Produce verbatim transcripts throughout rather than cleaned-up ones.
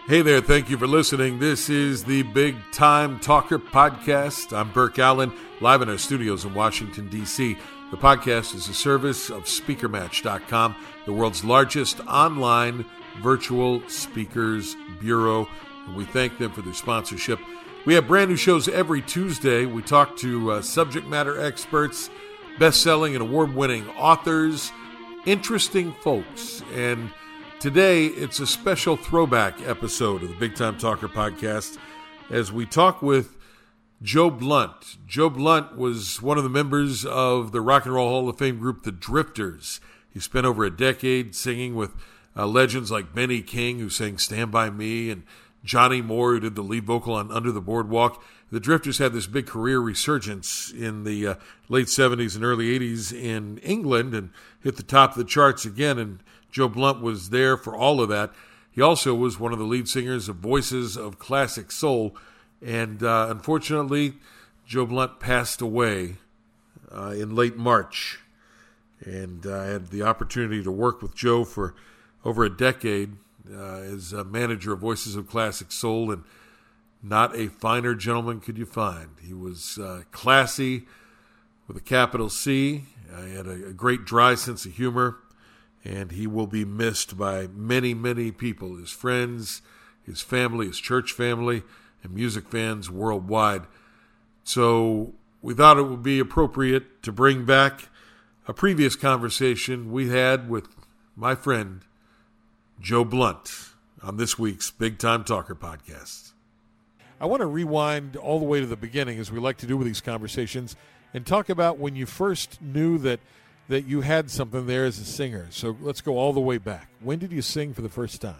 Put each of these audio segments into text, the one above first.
Hey there, thank you for listening. This is the Big Time Talker Podcast. I'm Burke Allen, live in our studios in Washington, D C The podcast is a service of Speaker Match dot com, the world's largest online virtual speakers bureau, and we thank them for their sponsorship. We have brand new shows every Tuesday. We talk to uh, subject matter experts, best-selling and award-winning authors, interesting folks, and today, it's a special throwback episode of the Big Time Talker Podcast as we talk with Joe Blunt. Joe Blunt was one of the members of the Rock and Roll Hall of Fame group, The Drifters. He spent over a decade singing with uh, legends like Benny King, who sang Stand By Me, and Johnny Moore, who did the lead vocal on Under the Boardwalk. The Drifters had this big career resurgence in the uh, late seventies and early eighties in England and hit the top of the charts again, and Joe Blunt was there for all of that. He also was one of the lead singers of Voices of Classic Soul. And uh, unfortunately, Joe Blunt passed away uh, in late March. And uh, I had the opportunity to work with Joe for over a decade uh, as a manager of Voices of Classic Soul. And not a finer gentleman could you find. He was uh, classy with a capital C. Uh, he had a, a great dry sense of humor. And he will be missed by many, many people, his friends, his family, his church family, and music fans worldwide. So we thought it would be appropriate to bring back a previous conversation we had with my friend, Joe Blunt, on this week's Big Time Talker Podcast. I want to rewind all the way to the beginning, as we like to do with these conversations, and talk about when you first knew that that you had something there as a singer. So let's go all the way back. When did you sing for the first time?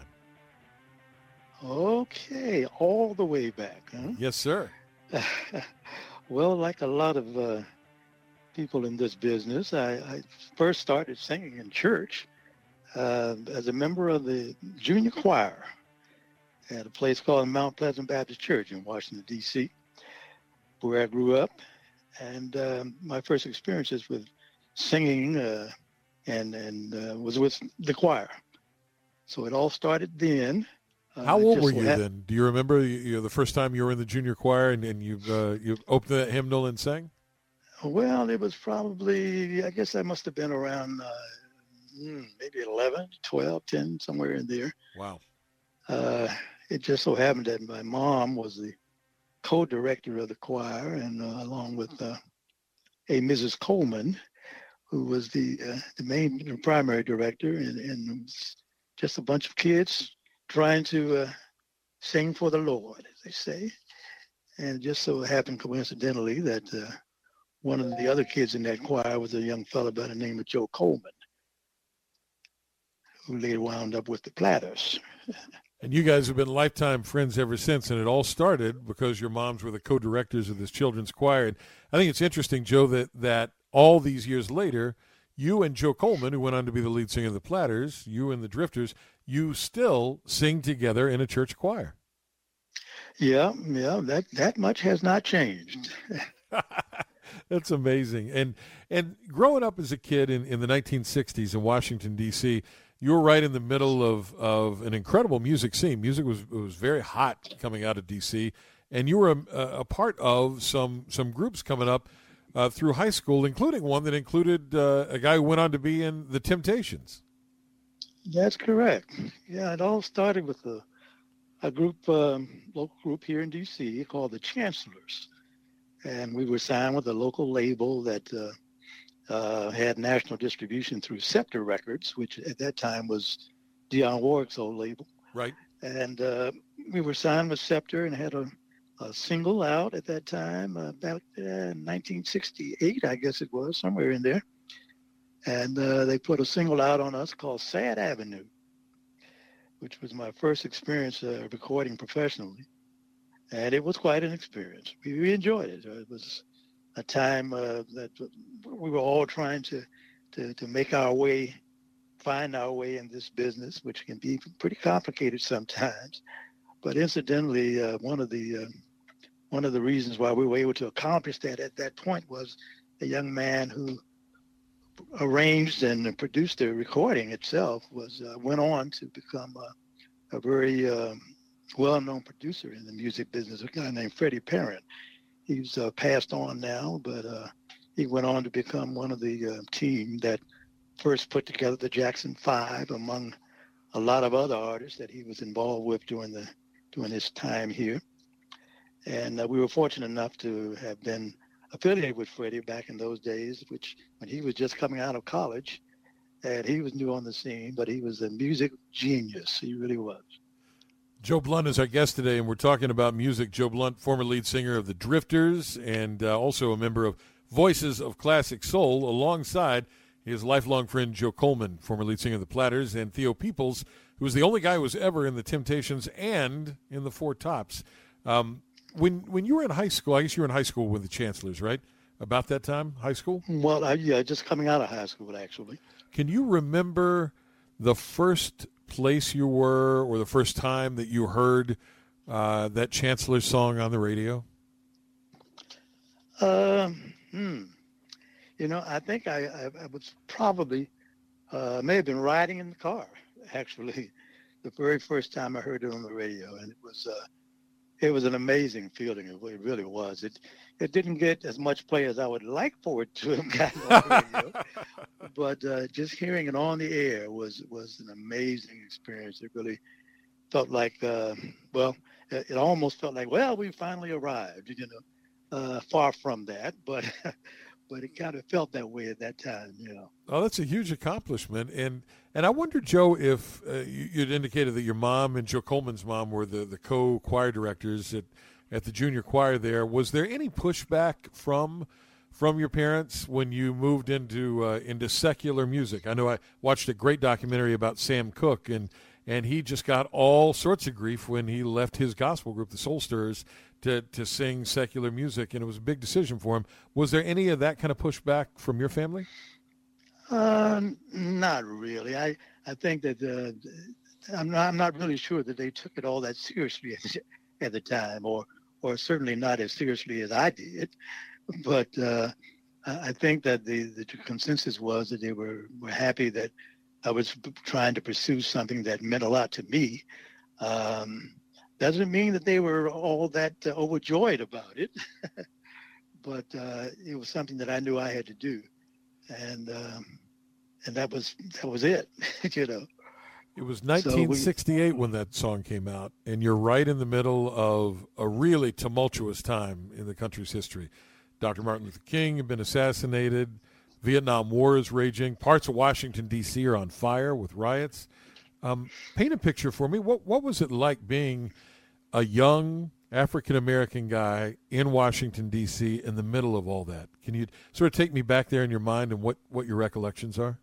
Okay, all the way back, huh? Yes, sir. Well, like a lot of uh, people in this business, I, I first started singing in church uh, as a member of the junior choir at a place called Mount Pleasant Baptist Church in Washington, D C, where I grew up. And um, my first experiences with singing uh, and and uh, was with the choir. So it all started then. Uh, How old were you had... then? Do you remember you know, the first time you were in the junior choir and, and you uh, you opened that hymnal and sang? Well, it was probably, I guess I must have been around uh, maybe eleven, twelve, ten, somewhere in there. Wow. Uh, it just so happened that my mom was the co-director of the choir, and uh, along with uh, a Missus Coleman, who was the uh, the main the primary director, and, and just a bunch of kids trying to uh, sing for the Lord, as they say. And it just so happened coincidentally that uh, one of the other kids in that choir was a young fellow by the name of Joe Coleman, who later wound up with the Platters. And you guys have been lifetime friends ever since, and it all started because your moms were the co-directors of this children's choir. And I think it's interesting, Joe, that, that all these years later, you and Joe Coleman, who went on to be the lead singer of the Platters, you and the Drifters, you still sing together in a church choir. Yeah, yeah, that, that much has not changed. That's amazing. And and growing up as a kid in, in the nineteen sixties in Washington, D C, you were right in the middle of, of an incredible music scene. Music was was very hot coming out of D C, and you were a, a part of some some groups coming up uh, through high school, including one that included uh, a guy who went on to be in The Temptations. That's correct. Yeah, it all started with a, a group, um, local group here in D C called the Chancellors. And we were signed with a local label that uh, uh, had national distribution through Scepter Records, which at that time was Dionne Warwick's old label. Right. And uh, we were signed with Scepter and had a, a single out at that time, uh, about uh, nineteen sixty-eight, I guess it was, somewhere in there. And uh, they put a single out on us called Sad Avenue, which was my first experience uh, recording professionally. And it was quite an experience. We, we enjoyed it. It was a time uh, that we were all trying to, to, to make our way, find our way in this business, which can be pretty complicated sometimes. But incidentally, uh, one of the uh, one of the reasons why we were able to accomplish that at that point was a young man who arranged and produced the recording itself was uh, went on to become a, a very um, well-known producer in the music business, a guy named Freddie Parent. He's uh, passed on now, but uh, he went on to become one of the uh, team that first put together the Jackson Five, among a lot of other artists that he was involved with during the during his time here. And uh, we were fortunate enough to have been affiliated with Freddie back in those days, which when he was just coming out of college, and he was new on the scene, but he was a music genius. He really was. Joe Blunt is our guest today, and we're talking about music. Joe Blunt, former lead singer of the Drifters, and uh, also a member of Voices of Classic Soul, alongside his lifelong friend Joe Coleman, former lead singer of the Platters, and Theo Peoples, who was the only guy who was ever in the Temptations and in the Four Tops. Um, when when you were in high school, I guess you were in high school with the Chancellors, right? About that time, high school? Well, I, yeah, just coming out of high school, actually. Can you remember the first place you were, or the first time that you heard uh, that Chancellor song on the radio? Um, hmm. You know, I think I, I, I was probably, uh, may have been riding in the car, actually, the very first time I heard it on the radio. And it was uh, it was an amazing feeling. It really was. It it didn't get as much play as I would like for it to have gotten on the radio. But uh, just hearing it on the air was, was an amazing experience. It really felt like, uh, well, it, it almost felt like, well, we finally arrived, you know, uh, far from that. But but it kind of felt that way at that time, you know. Oh, that's a huge accomplishment. And and I wonder, Joe, if uh, you, you'd indicated that your mom and Joe Coleman's mom were the, the co-choir directors at, at the junior choir there. Was there any pushback from from your parents when you moved into uh, into secular music? I know I watched a great documentary about Sam Cooke, and, and he just got all sorts of grief when he left his gospel group, the Soul Stirrers, to, to sing secular music, and it was a big decision for him. Was there any of that kind of pushback from your family? Uh, not really. I, I think that uh, I'm not I'm not really sure that they took it all that seriously at the, at the time, or or certainly not as seriously as I did. But uh, I think that the, the consensus was that they were, were happy that I was trying to pursue something that meant a lot to me. Um, doesn't mean that they were all that uh, overjoyed about it, but uh, it was something that I knew I had to do, and um, and that was that was it, you know. It was nineteen sixty-eight so we, when that song came out, and you're right in the middle of a really tumultuous time in the country's history. Doctor Martin Luther King had been assassinated. Vietnam War is raging. Parts of Washington, D C are on fire with riots. Um, paint a picture for me. What what was it like being a young African-American guy in Washington, D C in the middle of all that? Can you sort of take me back there in your mind and what, what your recollections are?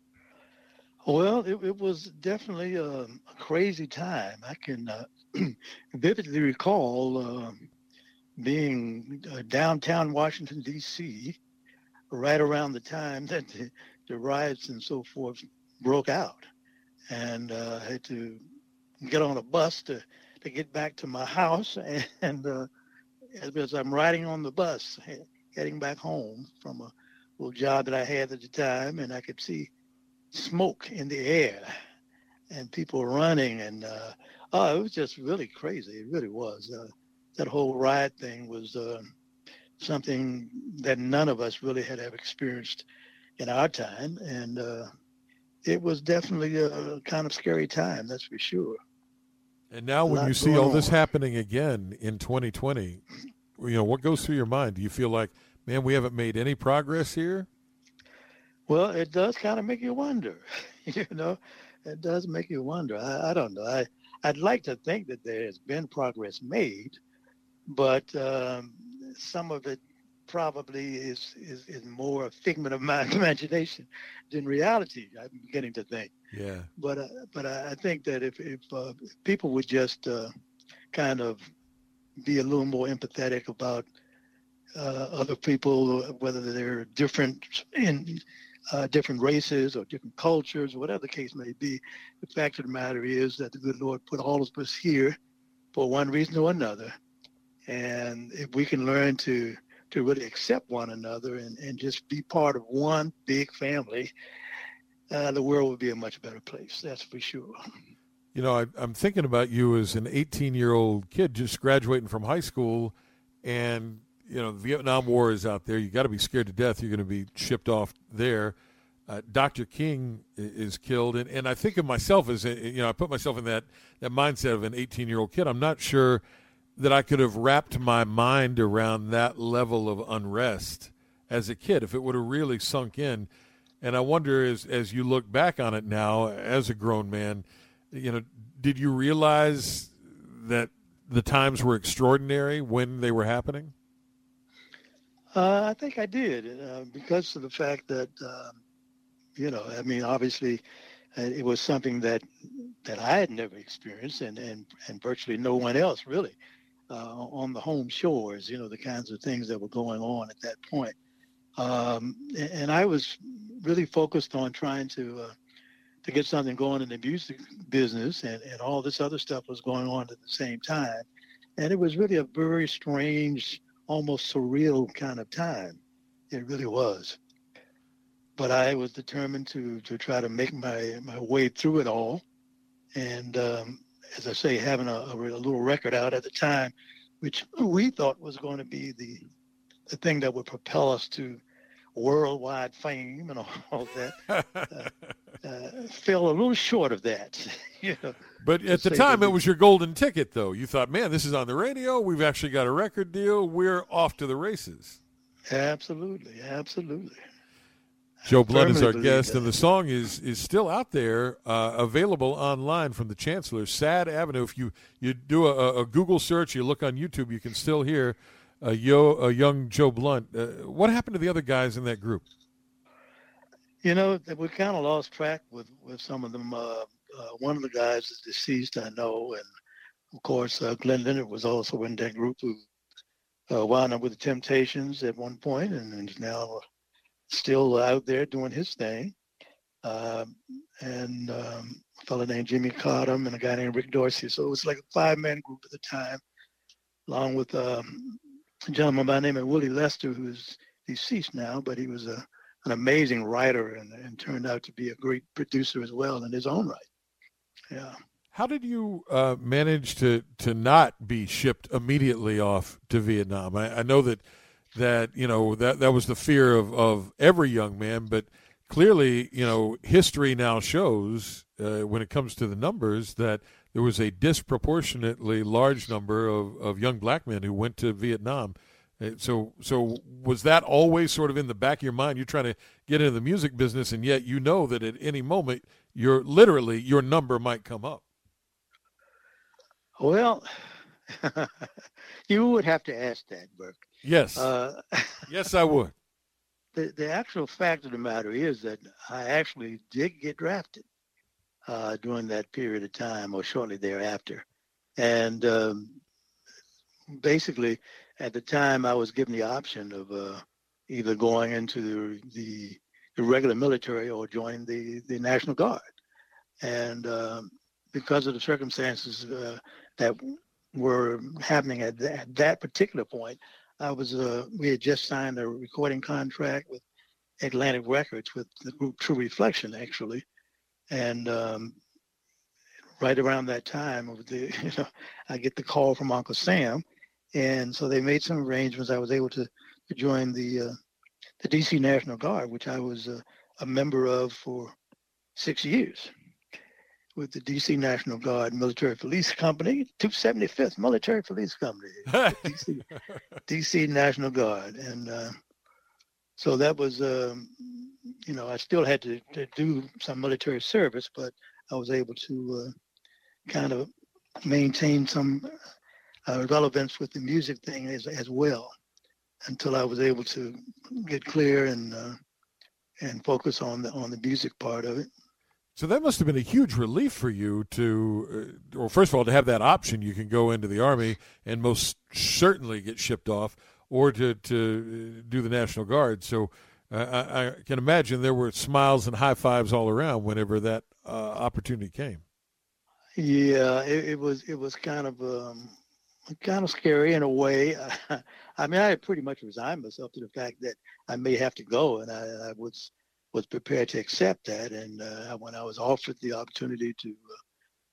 Well, it, it was definitely a, a crazy time. I can uh, vividly recall uh, being uh, downtown Washington, D C, right around the time that the, the riots and so forth broke out. And uh, I had to get on a bus to, to get back to my house. And uh, as I'm riding on the bus, heading back home from a little job that I had at the time, and I could see smoke in the air and people running. And uh, oh, it was just really crazy. It really was. Uh, that whole riot thing was uh, something that none of us really had ever experienced in our time. And uh, it was definitely a kind of scary time, that's for sure. And now when you see all this happening again in twenty twenty, you know, what goes through your mind? Do you feel like, man, we haven't made any progress here? Well, it does kind of make you wonder, you know, it does make you wonder. I, I don't know. I, I'd like to think that there has been progress made, but um, some of it probably is, is, is more a figment of my imagination than reality, I'm beginning to think. Yeah. But uh, but I think that if, if, uh, if people would just uh, kind of be a little more empathetic about uh, other people, whether they're different in uh, different races or different cultures, or whatever the case may be, the fact of the matter is that the good Lord put all of us here for one reason or another. And if we can learn to to really accept one another and, and just be part of one big family, uh, the world would be a much better place. That's for sure. you know, I, I'm thinking about you as an eighteen-year-old kid just graduating from high school, and you know, the Vietnam War is out there. You got to be scared to death. You're going to be shipped off there. Uh, Doctor King is killed, and, and I think of myself as, a, you know, I put myself in that, that mindset of an eighteen-year-old kid. I'm not sure that I could have wrapped my mind around that level of unrest as a kid, if it would have really sunk in. And I wonder, as as you look back on it now as a grown man, you know, did you realize that the times were extraordinary when they were happening? Uh, I think I did, uh, because of the fact that, um, you know, I mean, obviously, uh, it was something that that I had never experienced, and, and, and virtually no one else really uh, on the home shores, you know, the kinds of things that were going on at that point. Um, and, and I was really focused on trying to uh, to get something going in the music business, and, and all this other stuff was going on at the same time. And it was really a very strange, almost surreal kind of time. It really was. But I was determined to to try to make my, my way through it all. And um, as I say, having a, a, a little record out at the time, which we thought was going to be the the thing that would propel us to worldwide fame and all that, uh, uh, fell a little short of that. You know, but at the time, it was your golden ticket, though. You thought, man, this is on the radio. We've actually got a record deal. We're off to the races. Absolutely, absolutely. Joe Blunt is our guest, and the song is is still out there, uh, available online from the Chancellor, Sad Avenue. If you, you do a, a Google search, you look on YouTube, you can still hear a, yo, a young Joe Blunt. Uh, what happened to the other guys in that group? You know, we kind of lost track with, with some of them. Uh, uh, one of the guys is deceased, I know, and of course, uh, Glenn Leonard was also in that group, who uh, wound up with the Temptations at one point, and is now still out there doing his thing. Um, and um, a fellow named Jimmy Cottom and a guy named Rick Dorsey. So it was like a five-man group at the time, along with um, a gentleman by the name of Willie Lester, who's deceased now, but he was a, an amazing writer and, and turned out to be a great producer as well in his own right. Yeah. How did you uh, manage to, to not be shipped immediately off to Vietnam? I, I know that that, you know, that, that was the fear of, of every young man, but clearly, you know, history now shows uh, when it comes to the numbers that there was a disproportionately large number of, of young black men who went to Vietnam. So so was that always sort of in the back of your mind? You're trying to get into the music business, and yet you know that at any moment, you're literally, your number might come up. Well, you would have to ask that, Burke. Yes. Uh, yes, I would. The, the actual fact of the matter is that I actually did get drafted uh, during that period of time, or shortly thereafter. And um, basically, at the time, I was given the option of uh, either going into the, the, the regular military or joining the, the National Guard. And um, because of the circumstances uh, that were happening at that, at that particular point, I was uh, we had just signed a recording contract with Atlantic Records with the group True Reflection, actually, and um, right around that time, of the, you know, I get the call from Uncle Sam, and so they made some arrangements. I was able to, to join the uh, the D C National Guard, which I was uh, a member of for six years. With the D C National Guard Military Police Company, two seventy-fifth Military Police Company, D C, D C National Guard. And uh, so that was, um, you know, I still had to, to do some military service, but I was able to uh, kind of maintain some uh, relevance with the music thing as, as well, until I was able to get clear and uh, and focus on the on the music part of it. So that must have been a huge relief for you to, uh, or first of all, to have that option. You can go into the Army and most certainly get shipped off, or to, to do the National Guard. So uh, I, I can imagine there were smiles and high fives all around whenever that uh, opportunity came. Yeah, it, it was it was kind of um, kind of scary in a way. I mean, I had pretty much resigned myself to the fact that I may have to go, and I, I was. was prepared to accept that. And uh, when I was offered the opportunity to uh,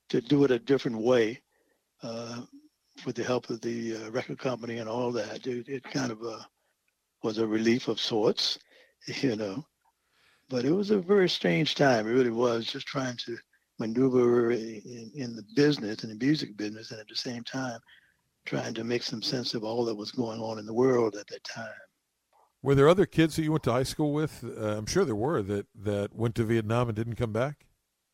to do it a different way uh, with the help of the uh, record company and all that. It, it kind of uh, was a relief of sorts, you know. But it was a very strange time. It really was, just trying to maneuver in, in the business, in the music business, and at the same time trying to make some sense of all that was going on in the world at that time. Were there other kids that you went to high school with? Uh, I'm sure there were that, that went to Vietnam and didn't come back.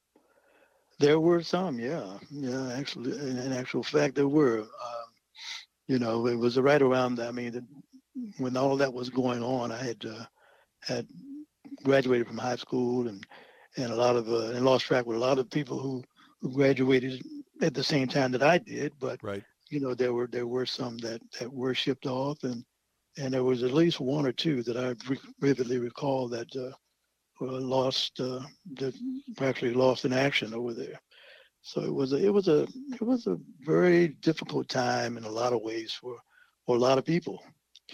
There were some, yeah, yeah. Actually, in, in actual fact, there were. Um, you know, it was right around. I mean, the, when all that was going on, I had uh, had graduated from high school, and and a lot of uh, and lost track with a lot of people who, who graduated at the same time that I did. But right. you know, there were there were some that, that were shipped off, and and there was at least one or two that I vividly recall that uh, were lost, uh, that actually lost in action over there. So it was a it was a it was a very difficult time in a lot of ways for for a lot of people,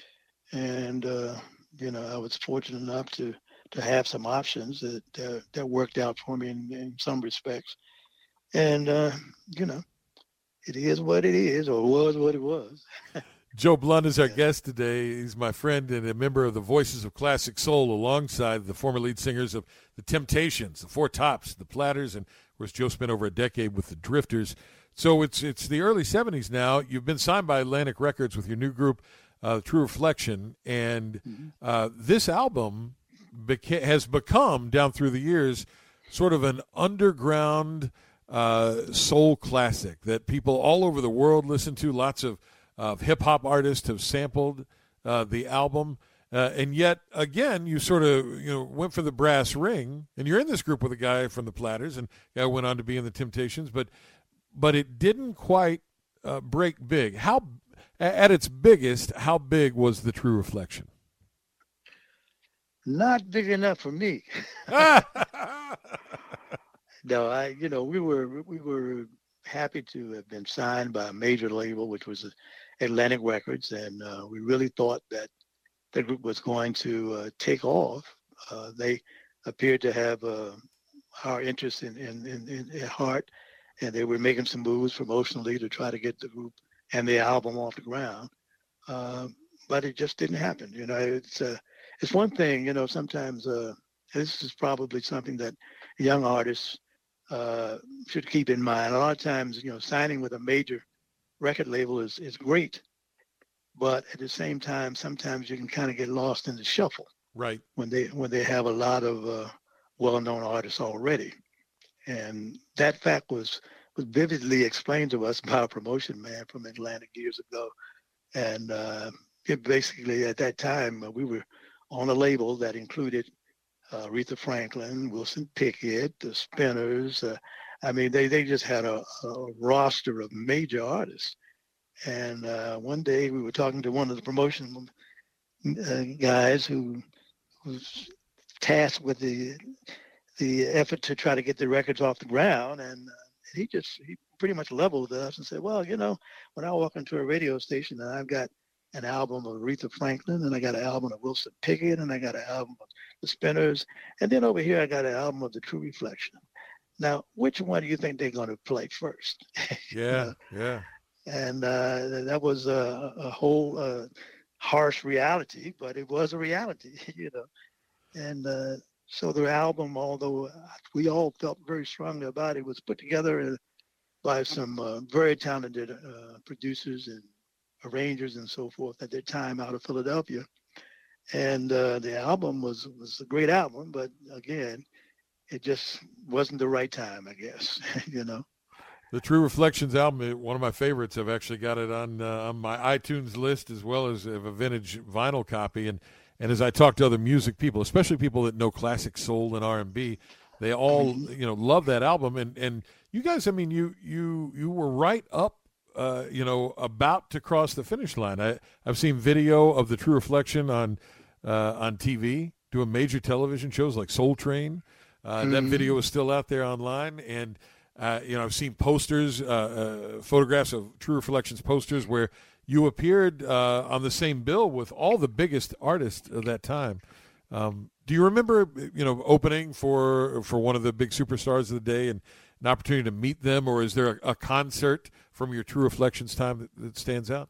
and uh, you know, I was fortunate enough to. to have some options that uh, that worked out for me in, in some respects. And, uh, you know, it is what it is, or was what it was. Joe Blunt is our yeah. guest today. He's my friend and a member of the Voices of Classic Soul, alongside the former lead singers of the Temptations, the Four Tops, the Platters, and of course Joe spent over a decade with the Drifters. So it's it's the early seventies now. You've been signed by Atlantic Records with your new group, uh, True Reflection, and mm-hmm. uh, this album Beca- has become, down through the years, sort of an underground uh, soul classic that people all over the world listen to. Lots of uh, hip-hop artists have sampled uh, the album. Uh, and yet, again, you sort of you know went for the brass ring. And you're in this group with a guy from the Platters, and a guy went on to be in the Temptations. But but it didn't quite uh, break big. How, at its biggest, how big was the True Reflection? Not big enough for me. No, I, you know, we were we were happy to have been signed by a major label, which was Atlantic Records, and uh, we really thought that the group was going to uh, take off. Uh, they appeared to have uh, our interest in, in, in, in at heart, and they were making some moves promotionally to try to get the group and the album off the ground. Uh, but it just didn't happen. You know, it's uh, It's one thing, you know, sometimes uh, this is probably something that young artists uh, should keep in mind. A lot of times, you know, signing with a major record label is, is great, but at the same time, sometimes you can kind of get lost in the shuffle. Right. When they when they have a lot of uh, well-known artists already. And that fact was, was vividly explained to us by a promotion man from Atlantic years ago. And uh, it basically, at that time, uh, we were on a label that included uh, Aretha Franklin, Wilson Pickett, the Spinners. Uh, I mean, they, they just had a, a roster of major artists. And uh, one day we were talking to one of the promotion uh, guys who was tasked with the the effort to try to get the records off the ground. And uh, he just, he pretty much leveled us and said, well, you know, when I walk into a radio station and I've got an album of Aretha Franklin, and I got an album of Wilson Pickett, and I got an album of the Spinners, and then over here I got an album of the True Reflection. Now, which one do you think they're going to play first? Yeah, yeah. And uh, that was a, a whole uh, harsh reality, but it was a reality, you know. And uh, so the album, although we all felt very strongly about it, was put together by some uh, very talented uh, producers and arrangers and so forth at that time out of Philadelphia. And uh, the album was, was a great album, but again, it just wasn't the right time, I guess, you know. The True Reflections album, one of my favorites. I've actually got it on uh, on my iTunes list, as well as a vintage vinyl copy. And, and as I talk to other music people, especially people that know classic soul and R and B, they all, you know, love that album. And, and you guys, I mean, you you you were right up Uh, you know, about to cross the finish line. I, I've seen video of the True Reflection on uh, on T V, doing major television shows like Soul Train. Uh, mm-hmm. That video is still out there online. And, uh, you know, I've seen posters, uh, uh, photographs of True Reflections posters where you appeared uh, on the same bill with all the biggest artists of that time. Um, do you remember, you know, opening for for one of the big superstars of the day and, an opportunity to meet them, or is there a, a concert from your True Reflections time that, that stands out?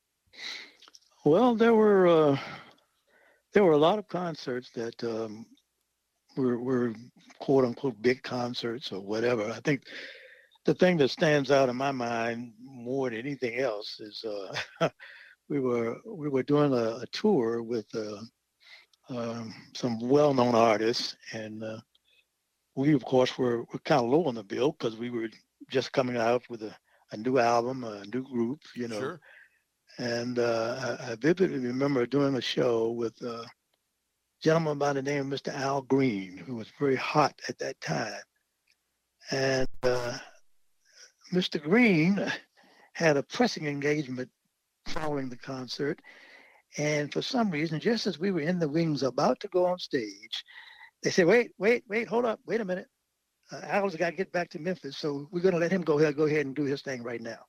Well, there were uh, there were a lot of concerts that um, were, were quote unquote big concerts or whatever. I think the thing that stands out in my mind more than anything else is uh, we were we were doing a, a tour with uh, um, some well-known artists, and uh, we of course were, were kind of low on the bill because we were just coming out with a, a new album, a new group, you know. Sure. And uh, I, I vividly remember doing a show with a gentleman by the name of Mister Al Green, who was very hot at that time. And uh, Mister Green had a pressing engagement following the concert. And for some reason, just as we were in the wings about to go on stage, they said, wait, wait, wait, hold up, wait a minute. Uh, Al's got to get back to Memphis, so we're going to let him go ahead, go ahead and do his thing right now.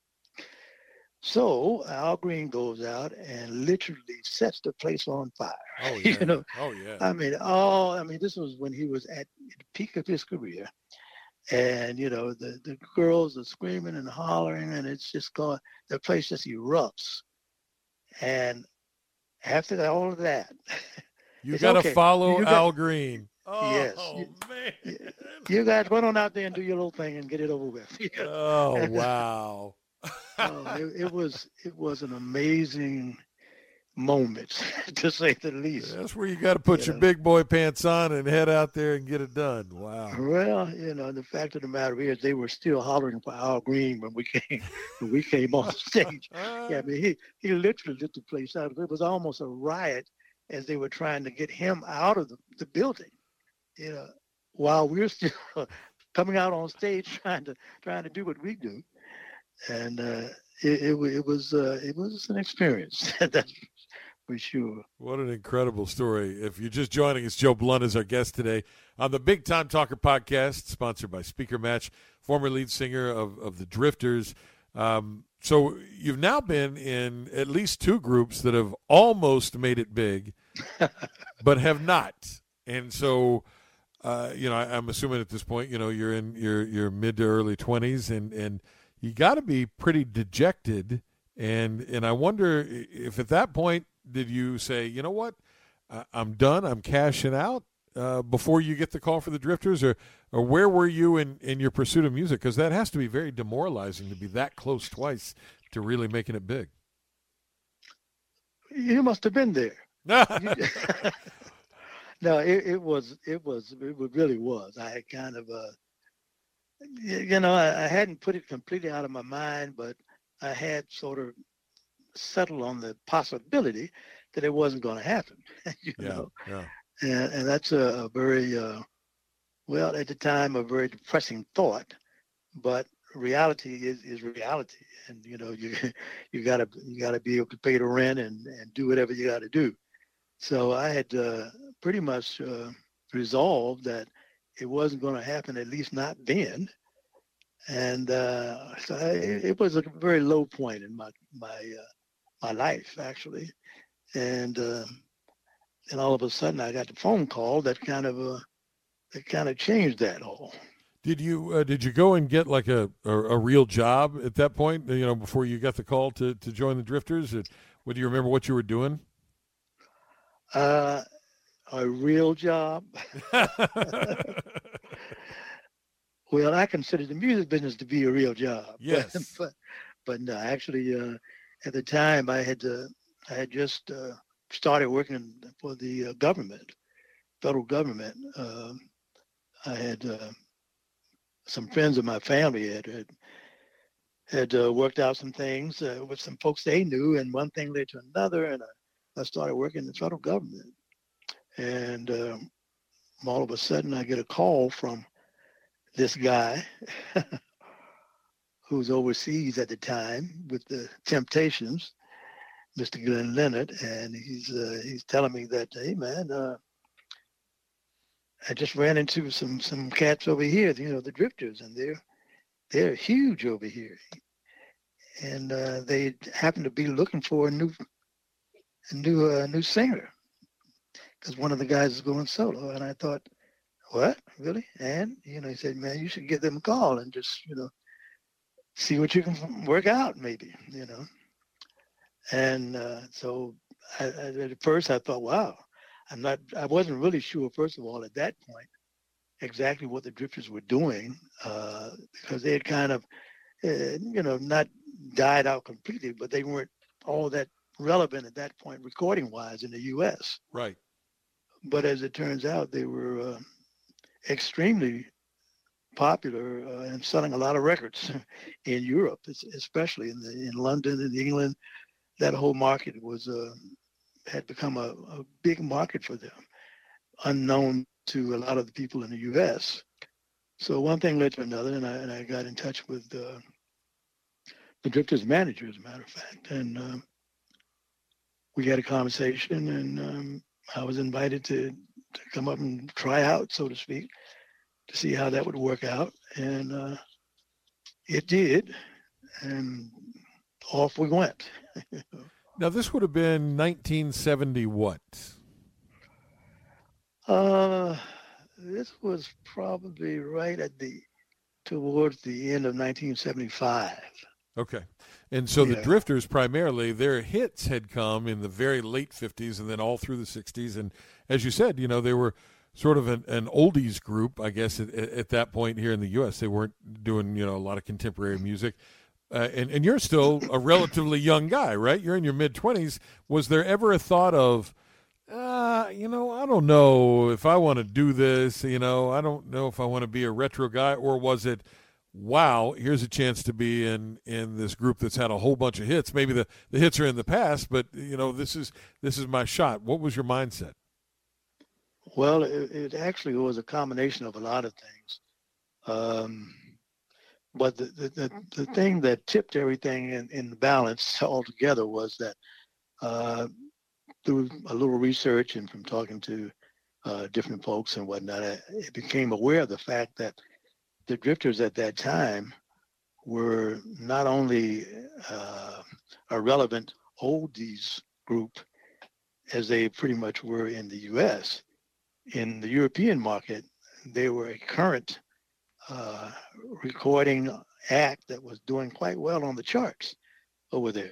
So Al Green goes out and literally sets the place on fire. Oh, yeah. You know, oh, yeah. I mean, oh, I mean, this was when he was at the peak of his career. And, you know, the, the girls are screaming and hollering, and it's just going, the place just erupts. And after all of that, you got to okay. follow you got, Al Green. Oh, yes. You, man. You guys run on out there and do your little thing and get it over with. Oh, wow. Oh, it, it was it was an amazing moment, to say the least. That's where you got to put you your know. big boy pants on and head out there and get it done. Wow. Well, you know, the fact of the matter is they were still hollering for Al Green when we came when we came on stage. Yeah, I mean, he, he literally lit the place out. It was almost a riot as they were trying to get him out of the, the building, you know, while we we're still coming out on stage trying to trying to do what we do. And uh, it, it, it was uh, it was an experience, that's for sure. What an incredible story. If you're just joining us, Joe Blunt is our guest today on the Big Time Talker podcast, sponsored by Speaker Match, former lead singer of, of the Drifters. Um, so you've now been in at least two groups that have almost made it big, but have not. And so, uh, you know, I, I'm assuming at this point, you know, you're in your your mid to early twenties, and and you got to be pretty dejected. And and I wonder if at that point, did you say, you know what, I'm done, I'm cashing out uh, before you get the call for the Drifters? Or, or where were you in, in your pursuit of music? Because that has to be very demoralizing to be that close twice to really making it big. You must have been there. No, it, it was, it was, it really was. I had kind of, uh, you know, I, I hadn't put it completely out of my mind, but I had sort of settled on the possibility that it wasn't going to happen. you yeah, know, yeah. And, and that's a, a very, uh, well, at the time, a very depressing thought. But reality is, is reality, and you know, you you gotta you gotta be able to pay the rent and, and do whatever you got to do. So I had uh, pretty much uh, resolved that it wasn't going to happen, at least not then. And uh, so I, it was a very low point in my my uh, my life, actually. And uh, and all of a sudden, I got the phone call that kind of uh, that kind of changed that all. Did you uh, did you go and get like a, a, a real job at that point? You know, before you got the call to, to join the Drifters, or, what, do you remember what you were doing? Uh, a real job. Well, I consider the music business to be a real job. Yes. But, but, but no, actually, uh, at the time, I had uh, I had just uh, started working for the uh, government, federal government. Uh, I had uh, some friends of my family had had, had uh, worked out some things uh, with some folks they knew, and one thing led to another, and I, I started working in the federal government. And um, all of a sudden, I get a call from this guy who's overseas at the time with the Temptations, Mister Glenn Leonard, and he's uh, he's telling me that, hey man, uh, I just ran into some some cats over here, you know, the Drifters, and they're they're huge over here, and uh, they happen to be looking for a new a new uh, new singer because one of the guys is going solo, and I thought, what, really? And, you know, he said, man, you should give them a call and just, you know, see what you can work out maybe, you know. And uh, so I, I, at first I thought, wow, I'm not, I wasn't really sure, first of all, at that point, exactly what the Drifters were doing, uh, because they had kind of, uh, you know, not died out completely, but they weren't all that relevant at that point, recording-wise, in the U S. Right. But as it turns out, they were uh, extremely popular uh, and selling a lot of records in Europe, especially in the, in London and England. That whole market was uh, had become a, a big market for them, unknown to a lot of the people in the U S. So one thing led to another, and I, and I got in touch with uh, the Drifters manager, as a matter of fact, and um, we had a conversation, and um, I was invited to, to come up and try out, so to speak, to see how that would work out, and uh, it did, and off we went. Now, this would have been nineteen seventy what? Uh, this was probably right at the, towards the end of nineteen seventy-five. Okay. And so Yeah. the Drifters, primarily, their hits had come in the very late fifties and then all through the sixties. And as you said, you know, they were sort of an, an oldies group, I guess, at, at that point here in the U S. They weren't doing, you know, a lot of contemporary music. Uh, and, and you're still a relatively young guy, right? You're in your mid-twenties. Was there ever a thought of, uh, you know, I don't know if I want to do this, you know, I don't know if I want to be a retro guy, or was it, wow, here's a chance to be in, in this group that's had a whole bunch of hits. Maybe the, the hits are in the past, but, you know, this is this is my shot. What was your mindset? Well, it, it actually was a combination of a lot of things. Um, but the, the, the, the thing that tipped everything in, in balance altogether was that uh, through a little research and from talking to uh, different folks and whatnot, I, I became aware of the fact that the Drifters at that time were not only uh, a relevant oldies group as they pretty much were in the U S. In the European market, they were a current uh, recording act that was doing quite well on the charts over there,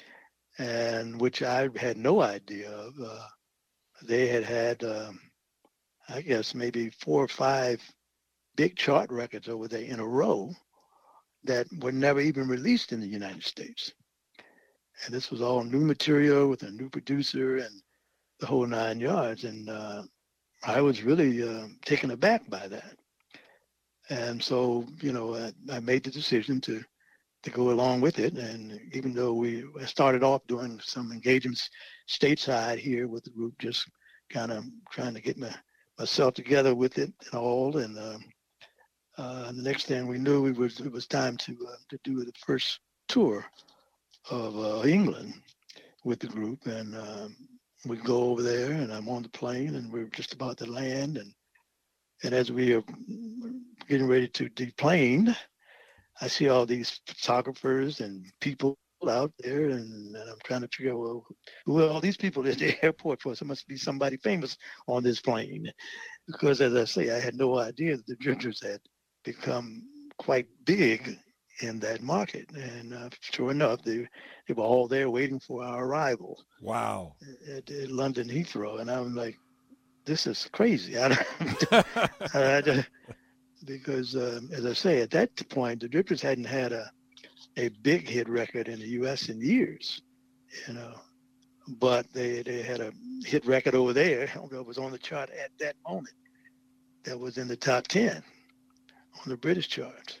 and which I had no idea of. Uh, they had had, um, I guess, maybe four or five big chart records over there in a row that were never even released in the United States. And this was all new material with a new producer and the whole nine yards. And uh, I was really uh, taken aback by that. And so, you know, I, I made the decision to to go along with it. And even though we I started off doing some engagements stateside here with the group, just kind of trying to get my, myself together with it and all. And um, uh, the next thing we knew, it was it was time to uh, to do the first tour of uh, England with the group. And um, we go over there, and I'm on the plane, and we're just about to land. And and as we are getting ready to deplane, I see all these photographers and people out there, and, and I'm trying to figure out, well, who are all these people at the airport for? So it must be somebody famous on this plane. Because as I say, I had no idea that the Drifters had become quite big in that market. And uh, sure enough, they, they were all there waiting for our arrival. Wow. At, at London Heathrow. And I'm like, this is crazy. I, I, I, because um, as I say, at that point, the Drifters hadn't had a a big hit record in the U S in years, you know, but they they had a hit record over there that was on the chart at that moment, that was in the top ten on the British charts,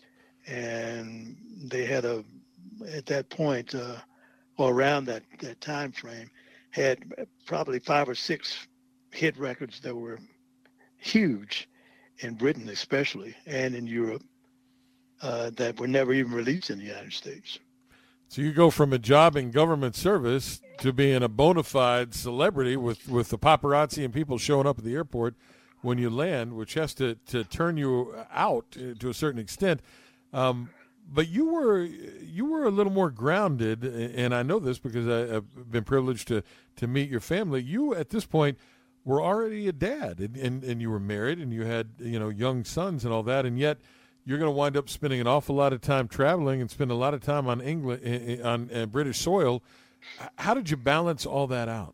and they had a at that point uh, or around that that time frame had probably five or six hit records that were huge in Britain especially, and in Europe, uh, that were never even released in the United States. So you go from a job in government service to being a bona fide celebrity with, with the paparazzi and people showing up at the airport when you land, which has to, to turn you out to a certain extent. Um, but you were you were a little more grounded, and I know this because I, I've been privileged to, to meet your family. You, at this point, were already a dad, and, and, and you were married, and you had, you know, young sons and all that, and yet you're going to wind up spending an awful lot of time traveling and spend a lot of time on England, on uh, British soil. How did you balance all that out?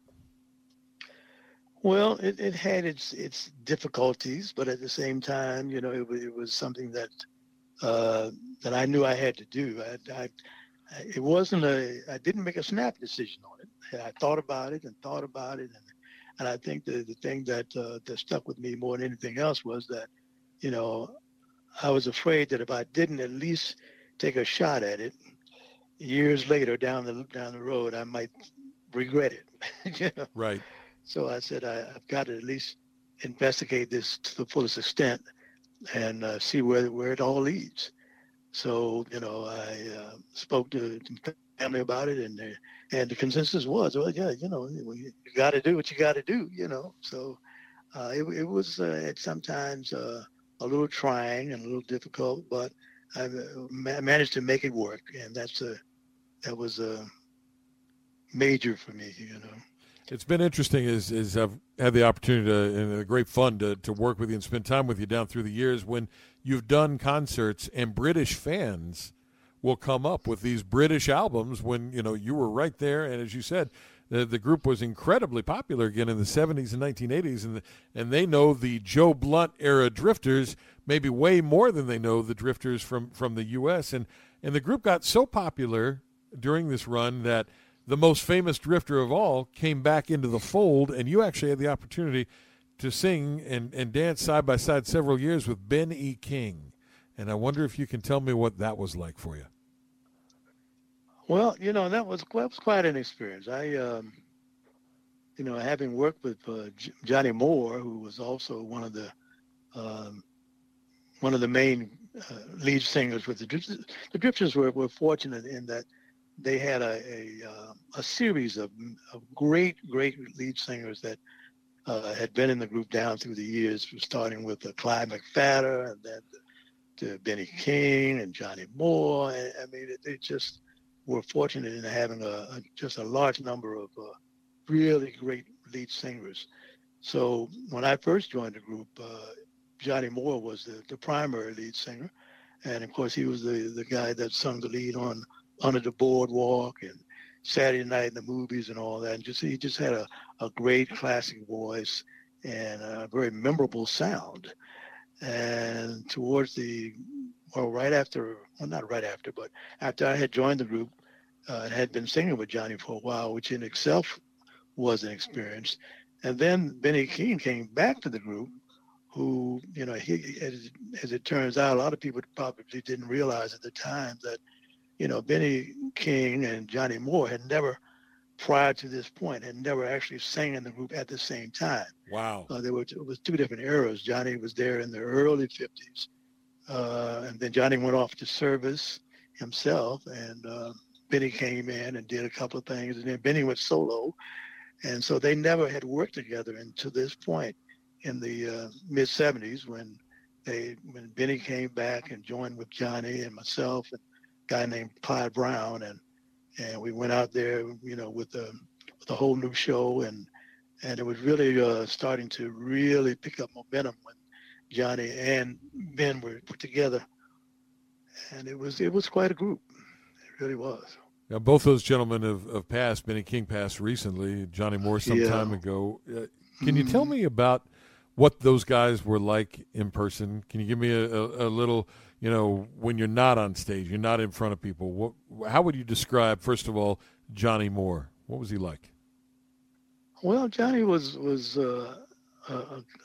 Well, it, it had its its difficulties, but at the same time, you know, it, it was something that uh, that I knew I had to do. I, I, it wasn't a, I didn't make a snap decision on it. I thought about it and thought about it, and and I think the the thing that uh, that stuck with me more than anything else was that, you know, I was afraid that if I didn't at least take a shot at it, years later down the down the road, I might regret it. You know? Right. So I said, I, I've got to at least investigate this to the fullest extent and uh, see where, where it all leads. So, you know, I uh, spoke to the family about it, and the, and the consensus was, well, yeah, you know, you got to do what you got to do, you know. So uh, it, it was uh, it sometimes uh, a little trying and a little difficult, but I managed to make it work, and that's a, that was a major for me, you know. It's been interesting as, as I've had the opportunity to, and a great fun to, to work with you and spend time with you down through the years when you've done concerts and British fans will come up with these British albums when, you know, you were right there. And as you said, the, the group was incredibly popular again in the seventies and nineteen eighties. And, the, and they know the Joe Blunt era Drifters maybe way more than they know the Drifters from, from the U S. And, and the group got so popular during this run that the most famous Drifter of all came back into the fold, and you actually had the opportunity to sing and, and dance side by side several years with Ben E. King. And I wonder if you can tell me what that was like for you. Well, you know, that was, that was quite an experience. I, um, you know, having worked with uh, J- Johnny Moore, who was also one of the um, one of the main uh, lead singers with the Drifters. The Drifters were, were fortunate in that they had a a, uh, a series of, of great, great lead singers that uh, had been in the group down through the years, starting with uh, Clyde McPhatter and then to Benny King and Johnny Moore. And, I mean, they just were fortunate in having a, a just a large number of uh, really great lead singers. So when I first joined the group, uh, Johnny Moore was the, the primary lead singer. And of course, he was the, the guy that sung the lead on Under the Boardwalk and Saturday Night in the Movies and all that. And just he just had a, a great classic voice and a very memorable sound. And towards the, well, right after, well, not right after, but after I had joined the group uh, and had been singing with Johnny for a while, which in itself was an experience. And then Benny King came back to the group, who, you know, he, as, as it turns out, a lot of people probably didn't realize at the time that, you know, Benny King and Johnny Moore had never, prior to this point, had never actually sang in the group at the same time. Wow. Uh, there were it was two different eras. Johnny was there in the early fifties, uh, and then Johnny went off to service himself, and uh, Benny came in and did a couple of things, and then Benny went solo, and so they never had worked together until this point in the uh, mid seventies when they when Benny came back and joined with Johnny and myself and guy named Clyde Brown, and and we went out there, you know, with a with a whole new show, and and it was really uh, starting to really pick up momentum when Johnny and Ben were put together, and it was it was quite a group. It really was. Now, both those gentlemen have, have passed. Benny King passed recently. Johnny Moore some Yeah. time ago. Uh, can you tell me about what those guys were like in person? Can you give me a, a, a little, you know, when you're not on stage, you're not in front of people, what, how would you describe, first of all, Johnny Moore? What was he like? Well, Johnny was was uh, uh,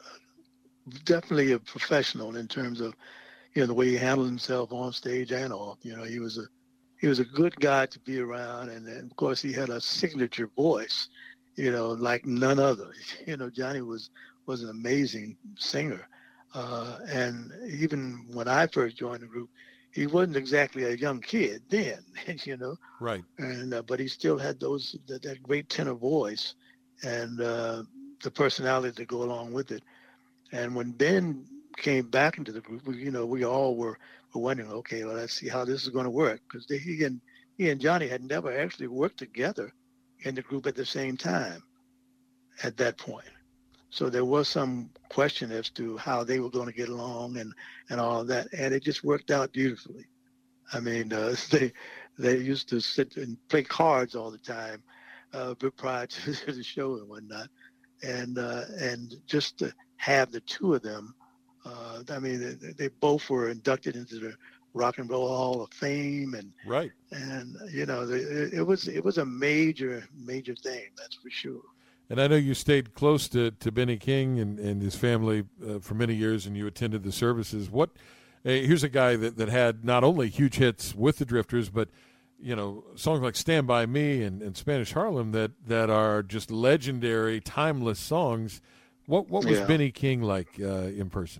definitely a professional in terms of, you know, the way he handled himself on stage and off. You know, he was a he was a good guy to be around, and, and of course he had a signature voice, you know, like none other. You know, Johnny was was an amazing singer, uh, and even when I first joined the group, he wasn't exactly a young kid then, you know. Right. And uh, but he still had those that, that great tenor voice and uh, the personality to go along with it. And when Ben came back into the group, we, you know, we all were, were wondering, okay, well, let's see how this is going to work, because he and he and Johnny had never actually worked together in the group at the same time at that point. so there was some question as to how they were going to get along and, and all of that. And it just worked out beautifully. I mean, uh, they they used to sit and play cards all the time uh, prior to the show and whatnot. And uh, and just to have the two of them, uh, I mean, they, they both were inducted into the Rock and Roll Hall of Fame, and right, and you know, the, it was it was a major major thing, that's for sure. And I know you stayed close to, to Benny King and, and his family uh, for many years, and you attended the services. What? Uh, here's a guy that, that had not only huge hits with the Drifters, but you know, songs like "Stand by Me" and, and "Spanish Harlem" that, that are just legendary, timeless songs. What what was Yeah. Benny King like uh, in person?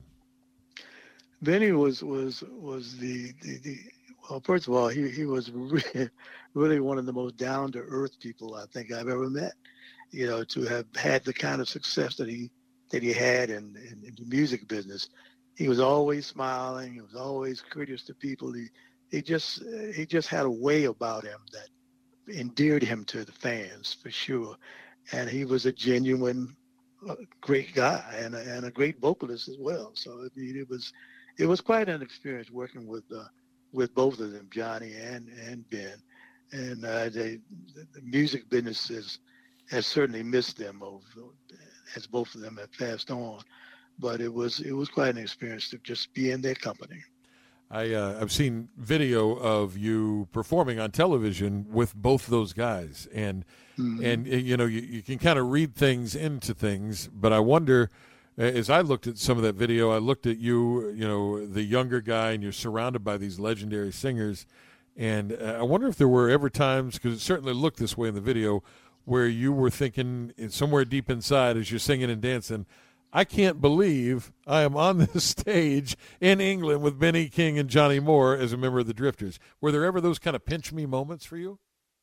Benny was was was the, the, the well, first of all, he, he was really, really one of the most down to earth people I think I've ever met. You know, to have had the kind of success that he that he had in, in, in the music business. He was always smiling. He was always courteous to people. He he just he just had a way about him that endeared him to the fans for sure. And he was a genuine uh, great guy and a, and a great vocalist as well. So I mean, it was it was quite an experience working with uh, with both of them, Johnny and and Ben. And uh, they, the music business is. Has certainly missed them over, as both of them have passed on. But it was it was quite an experience to just be in their company. I uh, I've seen video of you performing on television with both those guys, and mm-hmm. and you know you, you can kind of read things into things. But I wonder, as I looked at some of that video, I looked at you, you know, the younger guy, and you're surrounded by these legendary singers, and uh, I wonder if there were ever times, because it certainly looked this way in the video, where you were thinking somewhere deep inside as you're singing and dancing, I can't believe I am on this stage in England with Benny King and Johnny Moore as a member of the Drifters. Were there ever those kind of pinch me moments for you?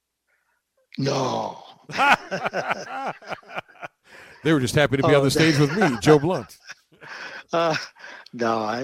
No. They were just happy to be oh, on the stage with me, Joe Blunt. Uh, no, I,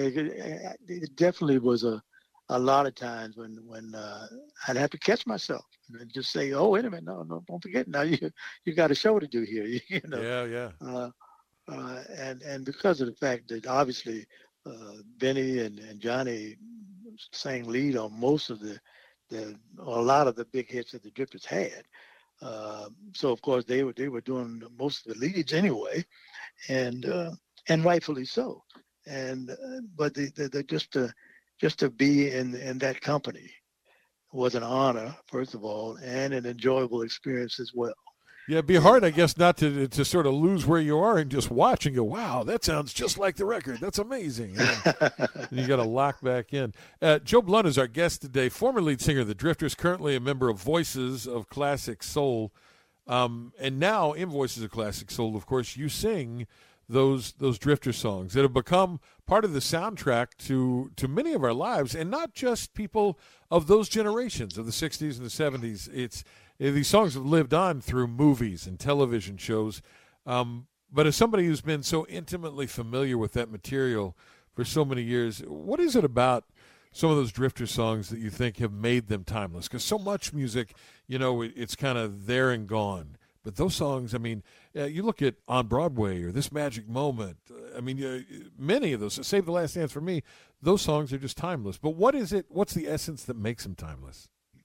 it definitely was a, a lot of times when, when uh, I'd have to catch myself and just say, oh, wait a minute, no, no, don't forget, now you you got a show to do here, you know. Yeah, yeah. Uh, uh, and, and because of the fact that obviously uh, Benny and, and Johnny sang lead on most of the, the or a lot of the big hits that the Drifters had. Uh, so, of course, they were they were doing most of the leads anyway, and uh, and rightfully so. And uh, but the, the, the just to just to be in in that company was an honor, first of all, and an enjoyable experience as well. Yeah, it'd be hard, I guess, not to to sort of lose where you are and just watch and go, wow, that sounds just like the record. That's amazing. And, and you got to lock back in. Uh, Joe Blunt is our guest today, former lead singer of the Drifters, currently a member of Voices of Classic Soul. Um, and now in Voices of Classic Soul, of course, you sing those those Drifter songs that have become part of the soundtrack to to many of our lives, and not just people of those generations of the sixties and the seventies. It's these songs have lived on through movies and television shows. Um, but as somebody who's been so intimately familiar with that material for so many years, what is it about some of those Drifter songs that you think have made them timeless? Because so much music, you know, it, it's kind of there and gone. But those songs, I mean, uh, you look at On Broadway or This Magic Moment, uh, I mean, uh, many of those, Save the Last Dance for me, those songs are just timeless. But what is it, what's the essence that makes them timeless?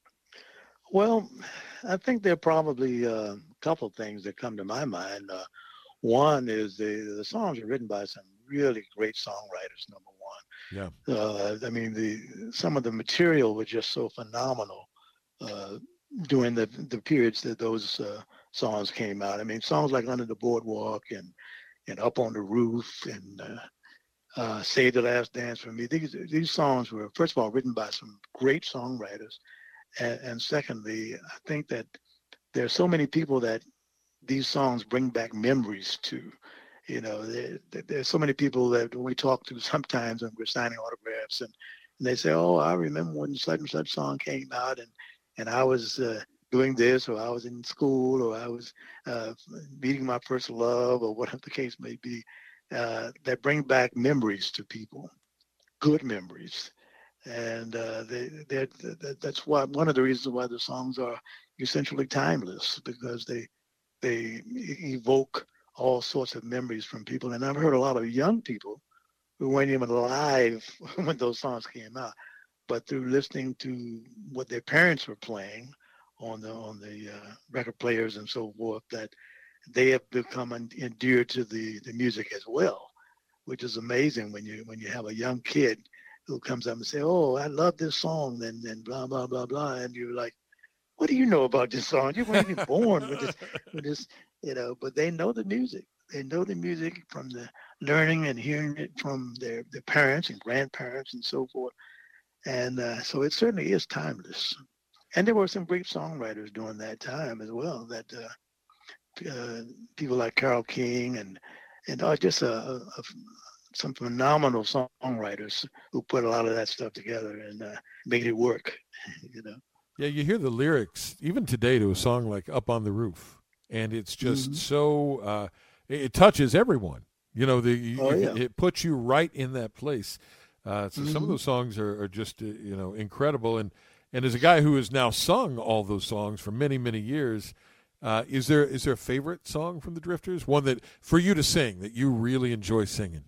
Well, I think there are probably uh, a couple of things that come to my mind. Uh, one is the, the songs are written by some really great songwriters, number one. Yeah. Uh, I mean, the some of the material was just so phenomenal uh, during the, the periods that those uh, songs came out. I mean, songs like Under the Boardwalk and, and Up on the Roof and uh, uh, Save the Last Dance for Me. These, these songs were, first of all, written by some great songwriters. And, and secondly, I think that there are so many people that these songs bring back memories to. You know, there, there's so many people that we talk to sometimes when we're signing autographs, and, and they say, oh, I remember when such and such song came out, and, and I was uh, doing this, or I was in school, or I was uh, meeting my first love, or whatever the case may be, uh, that bring back memories to people, good memories. And uh, they, they're, they're, that's why one of the reasons why the songs are essentially timeless, because they they evoke all sorts of memories from people. And I've heard a lot of young people who weren't even alive when those songs came out, but through listening to what their parents were playing on the on the uh, record players and so forth, that they have become endeared to the, the music as well, which is amazing when you when you have a young kid who comes up and say, "Oh, I love this song," and then blah blah blah blah, and you're like, "What do you know about this song? You weren't even born with this, with this, you know." But they know the music. They know the music from the learning and hearing it from their, their parents and grandparents and so forth. And uh, so it certainly is timeless. And there were some great songwriters during that time as well. That uh, uh, people like Carole King and and uh, just a, a, a, some phenomenal songwriters who put a lot of that stuff together and uh, made it work. You know. Yeah, you hear the lyrics even today to a song like "Up on the Roof," and it's just Mm-hmm. so uh, it, it touches everyone. You know, the you, Oh, yeah. it, it puts you right in that place. Uh, so Mm-hmm. some of those songs are, are just uh, you know incredible. And and as a guy who has now sung all those songs for many many years, uh, is there is there a favorite song from the Drifters? One that for you to sing that you really enjoy singing?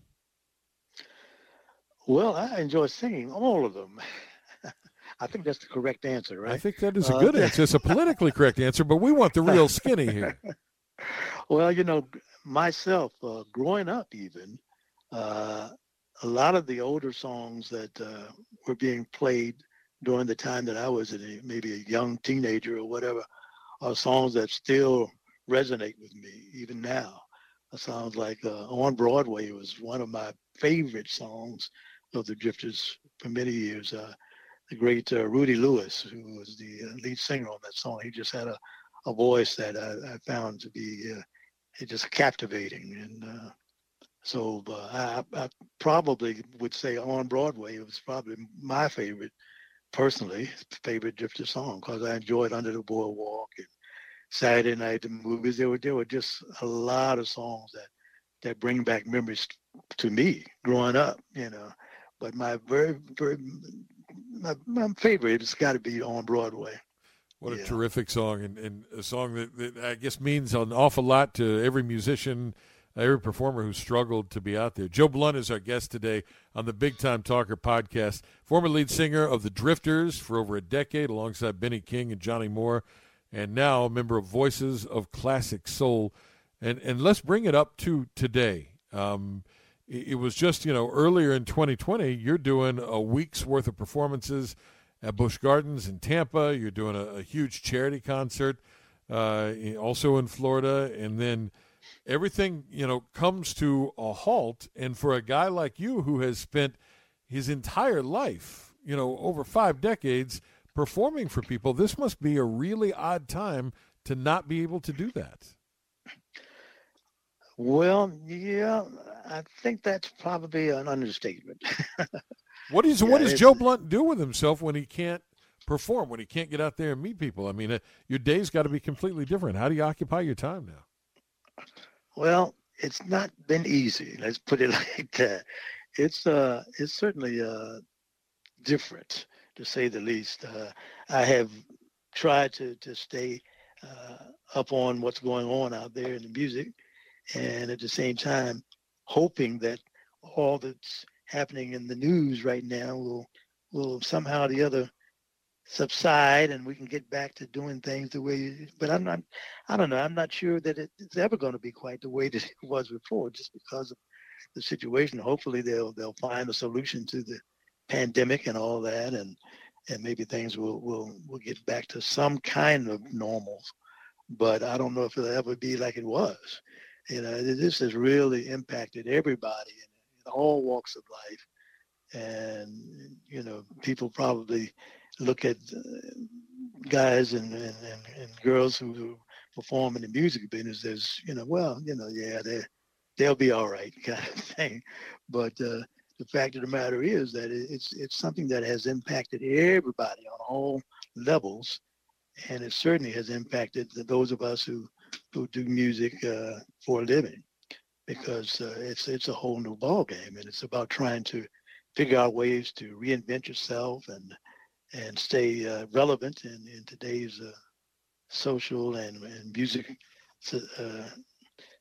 Well, I enjoy singing all of them. I think that's the correct answer, right? I think that is a Uh, good answer. It's a politically correct answer, but we want the real skinny here. Well, you know, myself, uh, growing up even, uh, a lot of the older songs that uh, were being played during the time that I was a, maybe a young teenager or whatever are songs that still resonate with me even now. Songs like uh, On Broadway was one of my favorite songs of the Drifters for many years. Uh, the great uh, Rudy Lewis, who was the uh, lead singer on that song, he just had a, a voice that I, I found to be uh, just captivating. And uh, so uh, I, I probably would say On Broadway, it was probably my favorite, personally, favorite Drifter song, because I enjoyed Under the Boardwalk and Saturday Night, the movies. There were, there were just a lot of songs that, that bring back memories to me growing up, you know. But my very, very, my, my favorite has got to be On Broadway. What a Yeah. terrific song, and, and a song that, that I guess means an awful lot to every musician, every performer who struggled to be out there. Joe Blunt is our guest today on the Big Time Talker podcast, former lead singer of the Drifters for over a decade alongside Benny King and Johnny Moore, and now a member of Voices of Classic Soul. And and let's bring it up to today. Um, it, it was just, you know, earlier in twenty twenty, you're doing a week's worth of performances at Busch Gardens in Tampa. You're doing a, a huge charity concert uh, also in Florida. And then everything, you know, comes to a halt. And for a guy like you who has spent his entire life, you know, over five decades performing for people, this must be a really odd time to not be able to do that. Well, yeah, I think that's probably an understatement. What is Yeah, what does it's- Joe Blunt do with himself when he can't perform, when he can't get out there and meet people? I mean, uh, your day's got to be completely different. How do you occupy your time now? Well, it's not been easy. Let's put it like that. It's uh, it's certainly uh, different, to say the least. Uh, I have tried to to stay uh, up on what's going on out there in the music, and at the same time, hoping that all that's happening in the news right now will will somehow or the other subside and we can get back to doing things the way. But I'm not. I don't know. I'm not sure that it's ever going to be quite the way that it was before, just because of the situation. Hopefully, they'll they'll find a solution to the pandemic and all that, and and maybe things will will will get back to some kind of normal. But I don't know if it'll ever be like it was. You know, this has really impacted everybody in, in all walks of life, and you know, people probably look at uh, guys and, and, and, and girls who, who perform in the music business as, you know, well, you know, yeah, they they'll be all right kind of thing. But uh, the fact of the matter is that it's it's something that has impacted everybody on all levels, and it certainly has impacted those of us who who do music uh, for a living, because uh, it's it's a whole new ball game, and it's about trying to figure out ways to reinvent yourself and and stay uh, relevant in, in today's uh, social and, and music uh,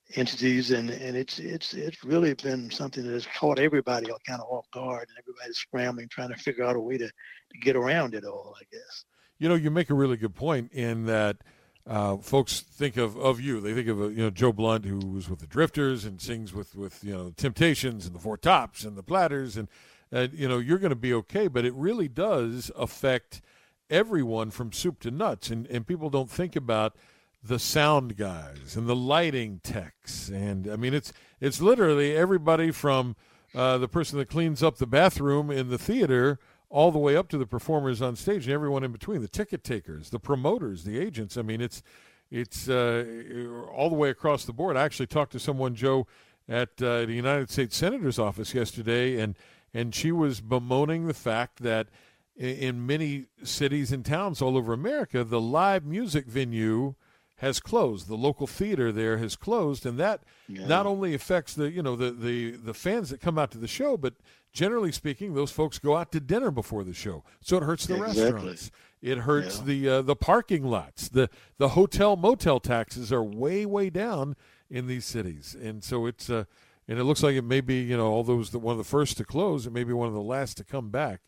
entities, and, and it's it's it's really been something that has caught everybody kind of off guard, and everybody's scrambling, trying to figure out a way to, to get around it all, I guess. You know, you make a really good point in that uh, folks think of, of you. They think of, uh, you know, Joe Blunt, who was with the Drifters and sings with, with you know, Temptations and the Four Tops and the Platters, and, uh, you know, you're going to be okay, but it really does affect everyone from soup to nuts, and, and people don't think about the sound guys and the lighting techs, and I mean it's it's literally everybody from uh, the person that cleans up the bathroom in the theater all the way up to the performers on stage and everyone in between, the ticket takers, the promoters, the agents. I mean it's it's uh, all the way across the board. I actually talked to someone, Joe, at uh, the United States Senator's office yesterday, and and she was bemoaning the fact that in many cities and towns all over America, the live music venue has closed. The local theater there has closed, and that yeah. not only affects the you know the, the the fans that come out to the show, but generally speaking, those folks go out to dinner before the show, so it hurts the exactly. restaurants. It hurts yeah. the uh, the parking lots. The the hotel motel taxes are way way down in these cities, and so it's uh, and it looks like it may be you know all those the, one of the first to close, and maybe one of the last to come back.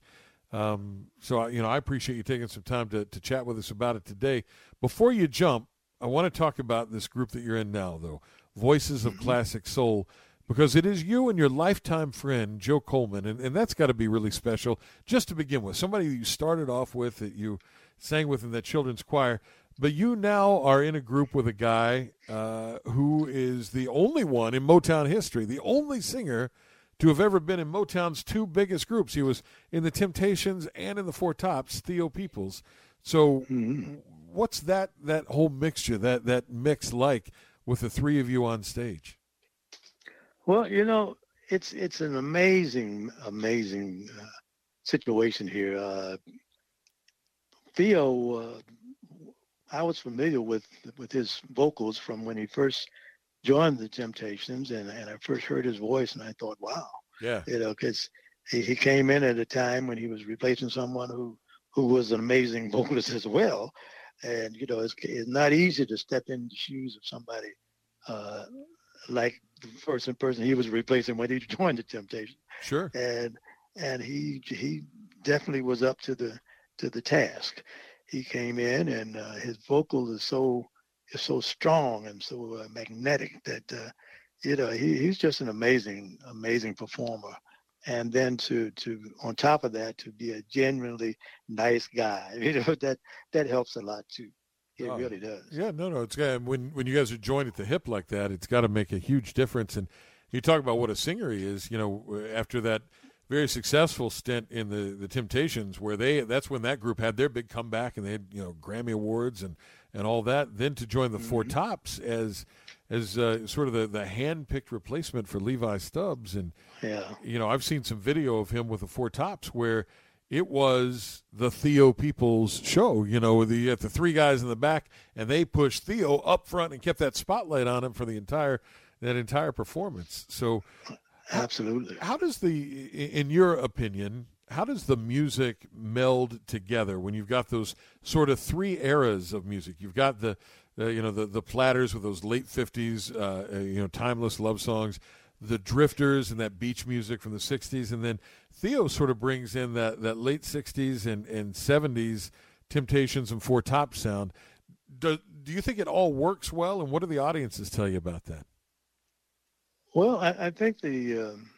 Um, so you know I appreciate you taking some time to to chat with us about it today. Before you jump, I want to talk about this group that you're in now, though, Voices of Classic Soul, because it is you and your lifetime friend, Joe Coleman, and, and that's got to be really special just to begin with. Somebody you started off with, that you sang with in that children's choir, but you now are in a group with a guy uh, who is the only one in Motown history, the only singer to have ever been in Motown's two biggest groups. He was in the Temptations and in the Four Tops, Theo Peoples. So mm-hmm. what's that that whole mixture, that that mix like with the three of you on stage? Well, you know, it's it's an amazing, amazing uh, situation here. Uh, Theo, uh, I was familiar with with his vocals from when he first joined the Temptations, and, and I first heard his voice, and I thought, wow, yeah, you know, because he, he came in at a time when he was replacing someone who who was an amazing vocalist as well. And, you know, it's, it's not easy to step in the shoes of somebody uh, like the person person he was replacing when he joined the Temptations. Sure. And and he he definitely was up to the to the task. He came in, and uh, his vocal is so is so strong and so uh, magnetic that uh, you know he, he's just an amazing amazing performer. And then to to on top of that, to be a genuinely nice guy, you know, that that helps a lot too. It oh, really does. Yeah, no, no, it's got, when when you guys are joined at the hip like that, it's got to make a huge difference. And you talk about what a singer he is. You know, after that very successful stint in the the Temptations, where they that's when that group had their big comeback, and they had you know Grammy Awards and and all that. Then to join the mm-hmm. Four Tops as as uh, sort of the, the hand-picked replacement for Levi Stubbs. And, yeah. you know, I've seen some video of him with the Four Tops where it was the Theo Peoples show, you know, the, you had the three guys in the back, and they pushed Theo up front and kept that spotlight on him for the entire that entire performance. So absolutely. How, how does the, in your opinion, how does the music meld together when you've got those sort of three eras of music? You've got the Uh, you know, the, the Platters with those late fifties, uh, uh, you know, timeless love songs, the Drifters and that beach music from the sixties, and then Theo sort of brings in that, that late sixties and, and seventies Temptations and Four Top sound. Do, do you think it all works well, and what do the audiences tell you about that? Well, I, I think the, um,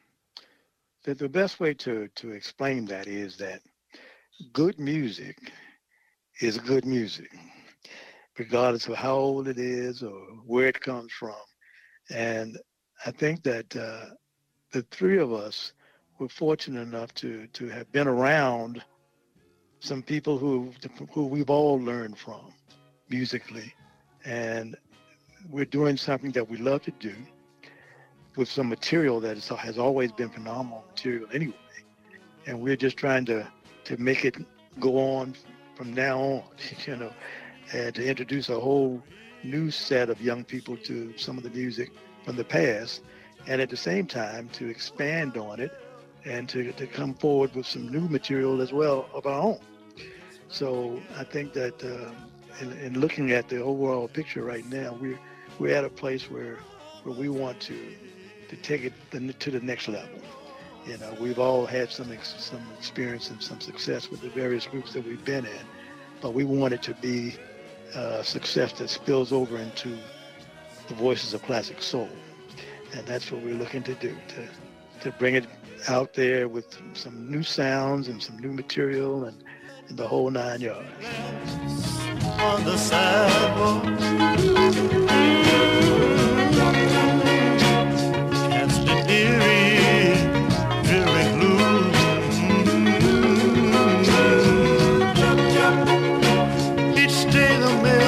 the the best way to, to explain that is that good music is good music, regardless of how old it is or where it comes from. And I think that uh, the three of us were fortunate enough to to have been around some people who who we've all learned from musically. And we're doing something that we love to do with some material that is, has always been phenomenal material anyway. And we're just trying to, to make it go on from now on, you know, and to introduce a whole new set of young people to some of the music from the past, and at the same time to expand on it and to, to come forward with some new material as well of our own. So I think that uh, in, in looking at the overall picture right now, we're, we're at a place where where we want to to take it to the next level. You know, we've all had some ex- some experience and some success with the various groups that we've been in, but we want it to be uh, success that spills over into the Voices of Classic Soul, and that's what we're looking to do, to to bring it out there with some new sounds and some new material and, and the whole nine yards. On the sidewalk, cast an eerie, dreary gloom. Each day the